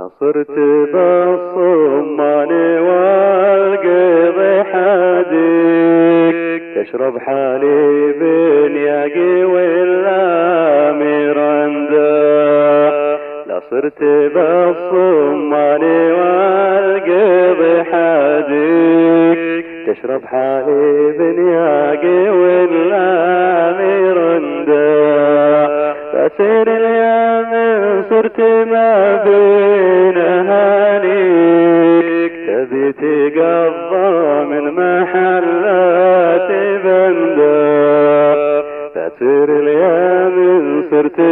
صرت بالصمان والقض حديك تشرب حليب ياقي ولا مرندا. لا صرت بالصمان والقض حديك تشرب حليب ياقي ولا مرندا. فسير اليوم صرت ما بين هانيك تبي تقضى من محلات بندا. فسير اليوم صرت